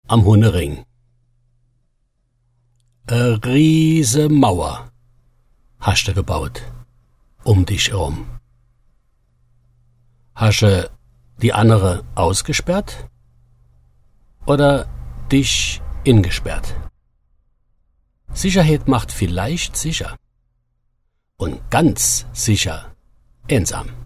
am Hunnering. E riese Mauer hast du gebaut, um dich herum. Hast du die andere ausgesperrt oder dich ingesperrt? Sicherheit macht vielleicht sicher und ganz sicher einsam.